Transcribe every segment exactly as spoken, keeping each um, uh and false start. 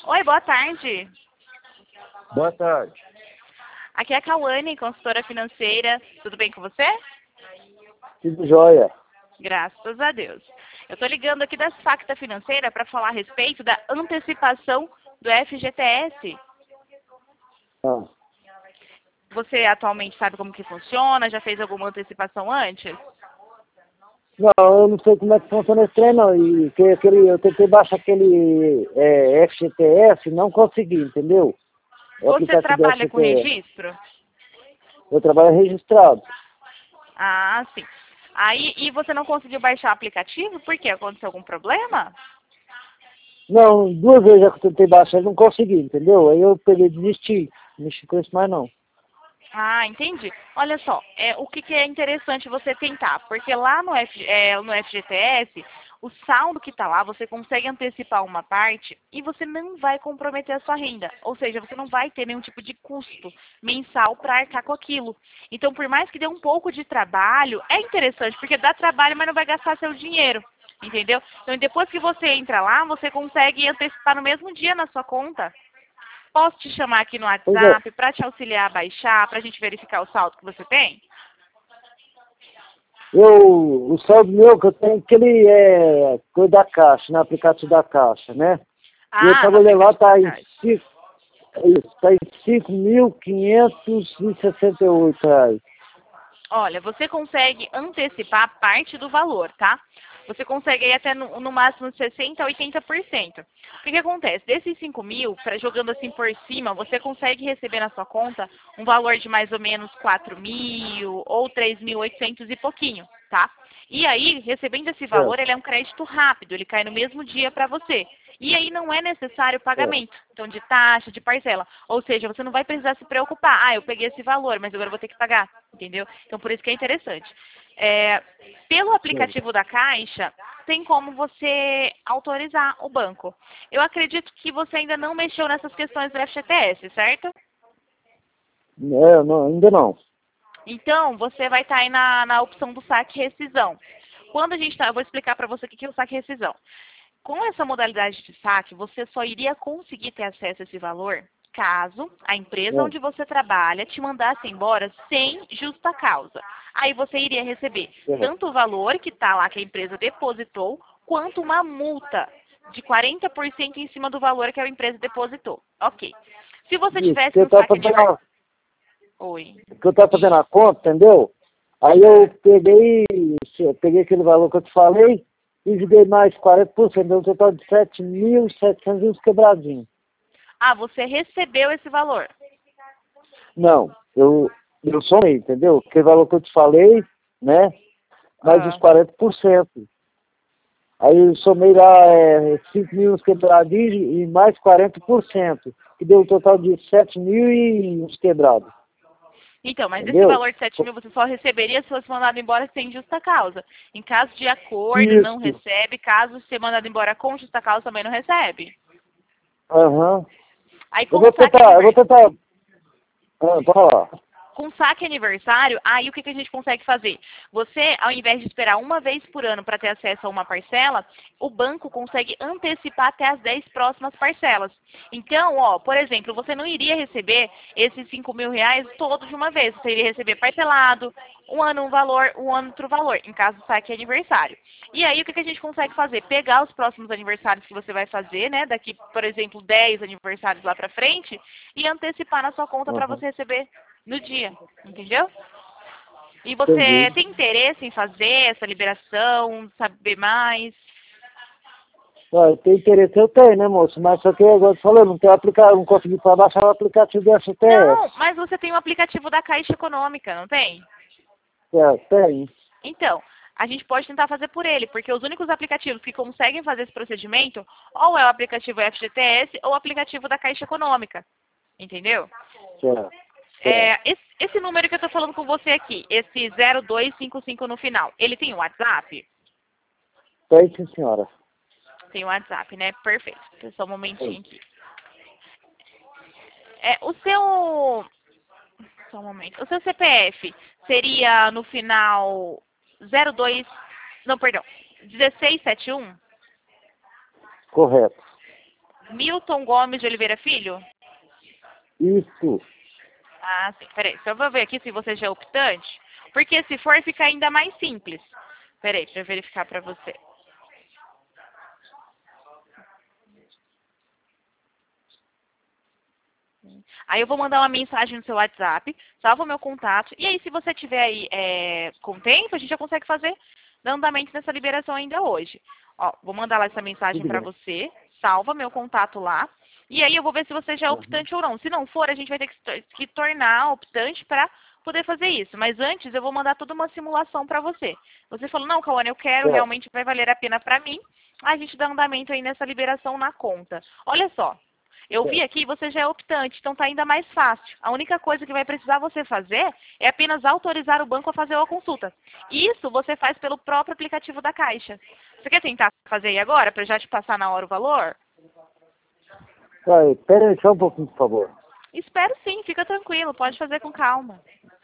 Oi, boa tarde. Boa tarde. Aqui é a Cauane, consultora financeira. Tudo bem com você? Tudo jóia. Graças a Deus. Eu estou ligando aqui da Facta Financeira para falar a respeito da antecipação do F G T S. Ah. Você atualmente sabe como que funciona? Já fez alguma antecipação antes? Não, eu não sei como é que funciona esse trem, não. E que, aquele, eu tentei baixar aquele é, F G T S, não consegui, entendeu? O Você aplicativo do trabalha com F G T S. registro? Eu trabalho registrado. Ah, sim. Aí, e você não conseguiu baixar o aplicativo? Por quê? Aconteceu algum problema? Não, duas vezes já que eu tentei baixar, não consegui, entendeu? Aí eu peguei e desisti. Não mexi com isso mais, não. Ah, entendi. Olha só, é, o que, que é interessante você tentar, porque lá no, F, é, no F G T S, o saldo que está lá, você consegue antecipar uma parte e você não vai comprometer a sua renda. Ou seja, você não vai ter nenhum tipo de custo mensal para arcar com aquilo. Então, por mais que dê um pouco de trabalho, é interessante, porque dá trabalho, mas não vai gastar seu dinheiro. Entendeu? Então, depois que você entra lá, você consegue antecipar no mesmo dia na sua conta. Posso te chamar aqui no Pois é. WhatsApp para te auxiliar a baixar, para a gente verificar o saldo que você tem? Eu, o saldo meu que eu tenho, que ele é coisa da Caixa, no aplicativo da Caixa, né? E eu Ah, no trabalhei lá, aplicativo da tá em Caixa. cinco, isso, tá em cinco mil quinhentos e sessenta e oito reais. Olha, você consegue antecipar parte do valor, tá? Você consegue ir até no, no máximo sessenta por cento a oitenta por cento. O que, que acontece? Desses cinco mil, pra, jogando assim por cima, você consegue receber na sua conta um valor de mais ou menos quatro mil ou três mil e oitocentos e pouquinho, tá? E aí, recebendo esse É, valor, ele é um crédito rápido, ele cai no mesmo dia para você. E aí não é necessário é. pagamento, então de taxa, de parcela. Ou seja, você não vai precisar se preocupar. Ah, eu peguei esse valor, mas agora eu vou ter que pagar, entendeu? Então por isso que é interessante. É, pelo Sim. aplicativo da Caixa, tem como você autorizar o banco. Eu acredito que você ainda não mexeu nessas questões do F G T S, certo? É, não, ainda não. Então, você vai estar aí na, na opção do saque e rescisão. Quando a gente está, eu vou explicar para você o que é o saque e rescisão. Com essa modalidade de saque, você só iria conseguir ter acesso a esse valor caso a empresa É, onde você trabalha te mandasse embora sem justa causa. Aí você iria receber é. tanto o valor que está lá que a empresa depositou, quanto uma multa de quarenta por cento em cima do valor que a empresa depositou. Ok. Se você Isso, tivesse que eu um tava saque fazendo aniversário... a, Oi. que eu tava fazendo Isso. a conta, entendeu? Aí eu peguei, eu peguei aquele valor que eu te falei e joguei mais quarenta por cento, deu um total de sete mil e setecentos e uns quebradinhos. Ah, você recebeu esse valor. Não, eu, eu somei, entendeu? Aquele valor que eu te falei, né? Mais os Ah. quarenta por cento. Aí eu somei lá é, cinco mil uns quebradinhos e mais quarenta por cento, que deu um total de sete mil e uns quebrados. Então, mas esse Entendeu? valor de sete mil você só receberia se fosse mandado embora sem justa causa. Em caso de acordo, não Isso. recebe. Caso ser mandado embora com justa causa, também não recebe. Aham. Aí, Eu com vou o saque tentar, eu vou aniversário, tentar. Ah, pode falar. com saque aniversário, aí o que, que a gente consegue fazer? Você, ao invés de esperar uma vez por ano para ter acesso a uma parcela, o banco consegue antecipar até as dez próximas parcelas. Então, ó, por exemplo, você não iria receber esses cinco mil reais todos de uma vez. Você iria receber parcelado, um ano um valor, um ano outro valor, em caso do saque aniversário. E aí, o que, que a gente consegue fazer? Pegar os próximos aniversários que você vai fazer, né? Daqui, por exemplo, dez aniversários lá para frente, e antecipar na sua conta para Aham. você receber no dia, entendeu? E você Entendi. tem interesse em fazer essa liberação, saber mais? Ah, tem interesse, eu tenho, né, moço? Mas só que agora você falou, não tem aplicar, não consegui pra baixar o aplicativo do F T S. Não, mas você tem o aplicativo da Caixa Econômica, não tem? É, tem. Então, a gente pode tentar fazer por ele, porque os únicos aplicativos que conseguem fazer esse procedimento, ou é o aplicativo F G T S ou o aplicativo da Caixa Econômica, entendeu? Certo, certo. É, esse, esse número que eu estou falando com você aqui, esse zero dois cinco cinco no final, ele tem um WhatsApp? Tem, sim, senhora. Tem um WhatsApp, né? Perfeito. Só um Tem. momentinho aqui. É, o seu... Só um momento. O seu C P F seria no final zero dois... Não, perdão. dezesseis setenta e um? Correto. Milton Gomes de Oliveira Filho? Isso. Ah, sim. Peraí, só vou ver aqui se você já é optante. Porque se for, fica ainda mais simples. Peraí, para eu verificar para você. Aí eu vou mandar uma mensagem no seu WhatsApp, salva o meu contato. E aí, se você tiver aí é, com tempo, a gente já consegue fazer andamento nessa liberação ainda hoje. Ó, vou mandar lá essa mensagem Tudo para bem. você, salva meu contato lá. E aí eu vou ver se você já é Uhum. optante ou não. Se não for, a gente vai ter que, que tornar optante para poder fazer isso. Mas antes eu vou mandar toda uma simulação para você. Você falou, não, Cauane, eu quero, Certo. realmente vai valer a pena para mim. A gente dá andamento aí nessa liberação na conta. Olha só. Eu vi aqui, você já é optante, então está ainda mais fácil. A única coisa que vai precisar você fazer é apenas autorizar o banco a fazer a consulta. Isso você faz pelo próprio aplicativo da Caixa. Você quer tentar fazer aí agora, para eu já te passar na hora o valor? Aí, pera aí só um pouquinho, por favor. Espero sim, fica tranquilo, pode fazer com calma.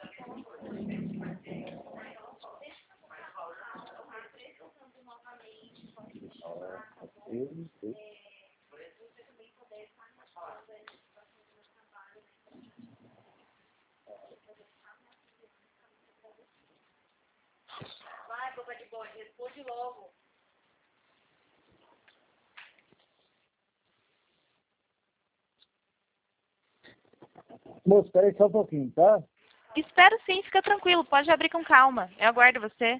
Vai, boca de bode, responde logo. Moço, pera aí só um pouquinho, tá? Espero sim, fica tranquilo, pode abrir com calma. Eu aguardo você.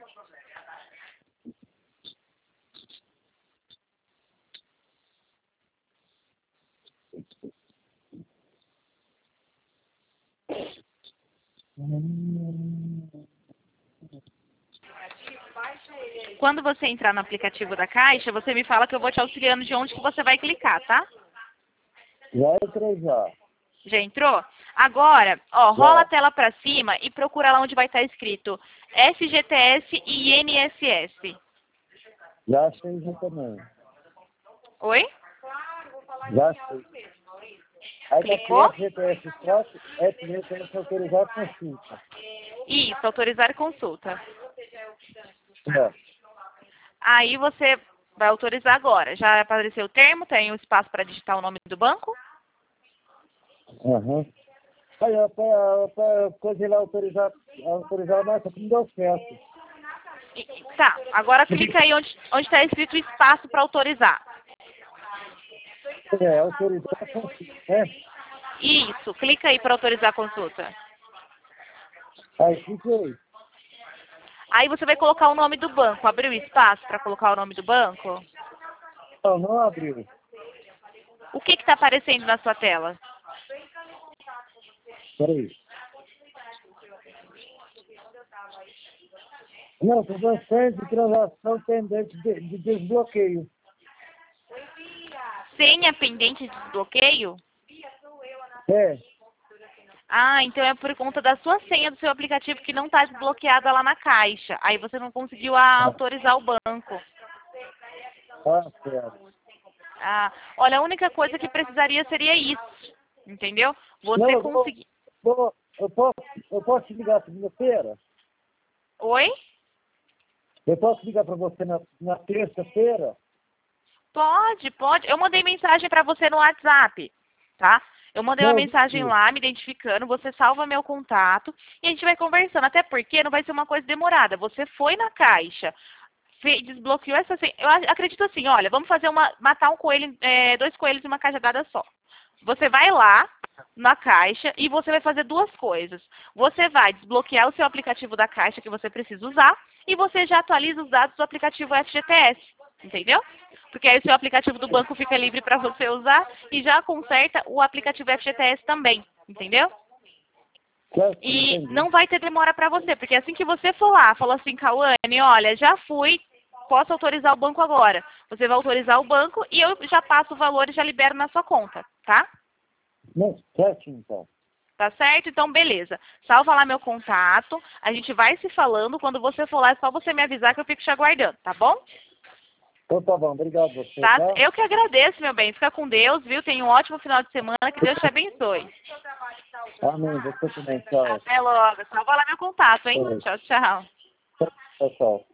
Quando você entrar no aplicativo da Caixa, você me fala que eu vou te auxiliando de onde que você vai clicar, tá? Já entrei já. Já entrou? Agora, ó, rola a Já. tela para cima e procura lá onde vai estar escrito F G T S e I N S S. Já sei já também. Oi? Já sei. Aí daqui Clicou? F G T S Extrato, F G T S autorizar consulta. Isso, autorizar consulta. É. Aí você vai autorizar agora. Já apareceu o termo, tem um espaço para digitar o nome do banco. Aham. Aí, ó, pra, pra coisa lá autorizar, autorizar, mas não deu certo. E- tá, agora clica aí onde onde está escrito espaço para autorizar. É, autorizar consulta, né? Isso, clica aí para autorizar a consulta. Aí, cliquei. Aí você vai colocar o nome do banco. Abriu espaço para colocar o nome do banco? Não, não abriu. O que está aparecendo na sua tela? Peraí. Não, tô dançando de transação pendente de, de desbloqueio. Senha pendente de desbloqueio? É. Ah, então é por conta da sua senha do seu aplicativo que não está desbloqueada lá na Caixa. Aí você não conseguiu ah, autorizar o banco. Ah, certo. Ah, olha, a única coisa que precisaria seria isso, entendeu? Não, Você eu vou, conseguir... vou, eu posso, eu posso te ligar segunda-feira? Oi? Eu posso ligar para você na, na terça-feira? Pode, pode. Eu mandei mensagem para você no WhatsApp, tá? Eu mandei uma Não, mensagem isso. lá, me identificando, você salva meu contato e a gente vai conversando. Até porque não vai ser uma coisa demorada. Você foi na Caixa, fe- desbloqueou essa senha. Eu a- acredito assim, olha, vamos fazer uma, matar um coelho, é, dois coelhos em uma cajadada só. Você vai lá na Caixa e você vai fazer duas coisas. Você vai desbloquear o seu aplicativo da Caixa que você precisa usar e você já atualiza os dados do aplicativo F G T S, entendeu? Porque aí o seu aplicativo do banco fica livre para você usar e já conserta o aplicativo F G T S também, entendeu? Certo, E entendi. não vai ter demora para você, porque assim que você for lá, falou assim, Cauane, olha, já fui, posso autorizar o banco agora. Você vai autorizar o banco e eu já passo o valor e já libero na sua conta, tá? Não, certo, então. Tá certo? Então, beleza. Salva lá meu contato, a gente vai se falando. Quando você for lá, é só você me avisar que eu fico te aguardando, tá bom? Então tá bom, obrigado você, Tá? tá? Eu que agradeço, meu bem. Fica com Deus, viu? Tenha um ótimo final de semana. Que Deus te abençoe. Amém, você também, tchau. Até logo. Salva lá meu contato, hein? Oi. Tchau, tchau. Tchau, tchau.